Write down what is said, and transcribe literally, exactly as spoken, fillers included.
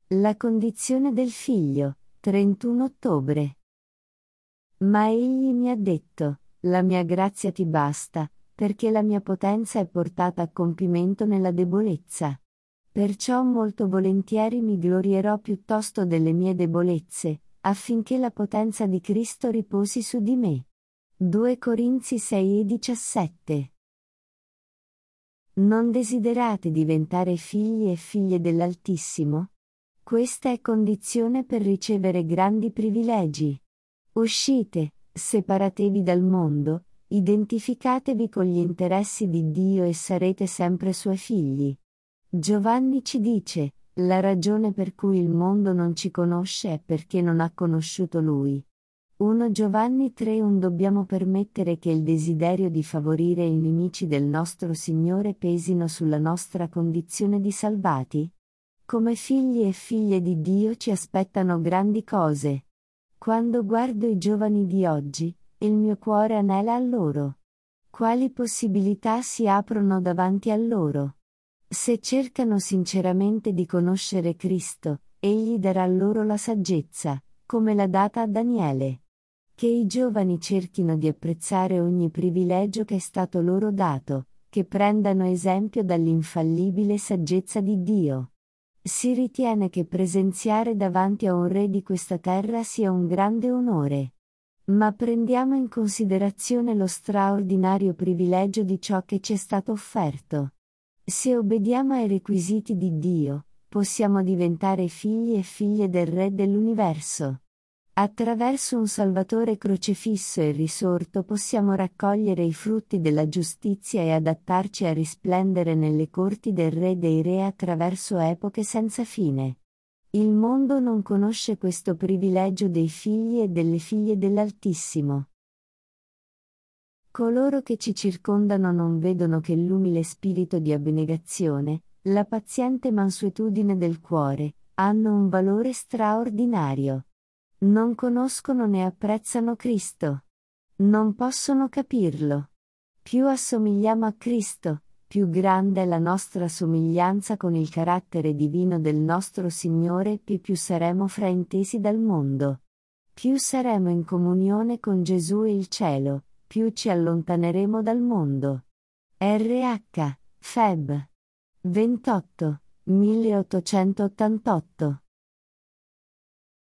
La condizione del figlio, trentuno ottobre. Ma egli mi ha detto, la mia grazia ti basta, perché la mia potenza è portata a compimento nella debolezza. Perciò molto volentieri mi glorierò piuttosto delle mie debolezze, affinché la potenza di Cristo riposi su di me. due Corinzi sei e diciassette. Non desiderate diventare figli e figlie dell'Altissimo? Questa è condizione per ricevere grandi privilegi. Uscite, separatevi dal mondo, identificatevi con gli interessi di Dio e sarete sempre suoi figli. Giovanni ci dice, la ragione per cui il mondo non ci conosce è perché non ha conosciuto Lui. primo Giovanni tre uno Dobbiamo permettere che il desiderio di favorire i nemici del nostro Signore pesino sulla nostra condizione di salvati? Come figli e figlie di Dio ci aspettano grandi cose. Quando guardo i giovani di oggi, il mio cuore anela a loro. Quali possibilità si aprono davanti a loro? Se cercano sinceramente di conoscere Cristo, Egli darà loro la saggezza, come l'ha data a Daniele. Che i giovani cerchino di apprezzare ogni privilegio che è stato loro dato, che prendano esempio dall'infallibile saggezza di Dio. Si ritiene che presenziare davanti a un re di questa terra sia un grande onore. Ma prendiamo in considerazione lo straordinario privilegio di ciò che ci è stato offerto. Se obbediamo ai requisiti di Dio, possiamo diventare figli e figlie del Re dell'universo. Attraverso un Salvatore crocefisso e risorto possiamo raccogliere i frutti della giustizia e adattarci a risplendere nelle corti del Re dei Re attraverso epoche senza fine. Il mondo non conosce questo privilegio dei figli e delle figlie dell'Altissimo. Coloro che ci circondano non vedono che l'umile spirito di abnegazione, la paziente mansuetudine del cuore, hanno un valore straordinario. Non conoscono né apprezzano Cristo. Non possono capirlo. Più assomigliamo a Cristo, più grande è la nostra somiglianza con il carattere divino del nostro Signore e più saremo fraintesi dal mondo. Più saremo in comunione con Gesù e il cielo, più ci allontaneremo dal mondo. R H. Feb. ventotto, milleottocentottantotto